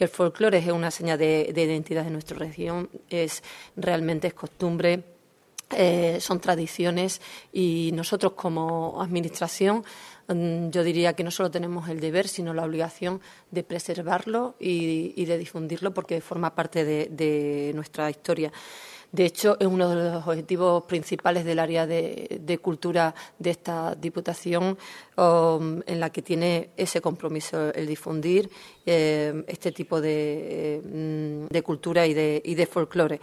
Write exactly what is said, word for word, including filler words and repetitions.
El folclore es una seña de, de identidad de nuestra región, es realmente es costumbre, eh, son tradiciones y nosotros como administración yo diría que no solo tenemos el deber, sino la obligación de preservarlo y, y de difundirlo porque forma parte de, de nuestra historia. De hecho, es uno de los objetivos principales del área de, de cultura de esta Diputación, um, en la que tiene ese compromiso, el difundir eh, este tipo de, de cultura y de, y de folclore.